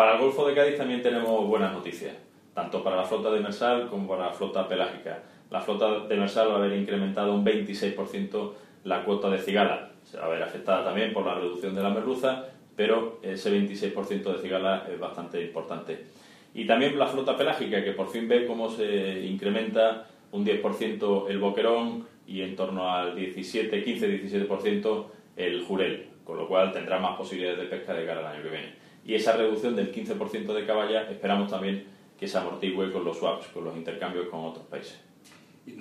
Para el Golfo de Cádiz también tenemos buenas noticias, tanto para la flota demersal como para la flota pelágica. La flota demersal va a haber incrementado un 26% la cuota de cigala. Se va a ver afectada también por la reducción de la merluza, pero ese 26% de cigala es bastante importante. Y también la flota pelágica, que por fin ve cómo se incrementa un 10% el boquerón y en torno al 15-17% el jurel, con lo cual tendrá más posibilidades de pesca de cara al año que viene. Y esa reducción del 15% de caballa esperamos también que se amortigüe con los swaps, con los intercambios con otros países.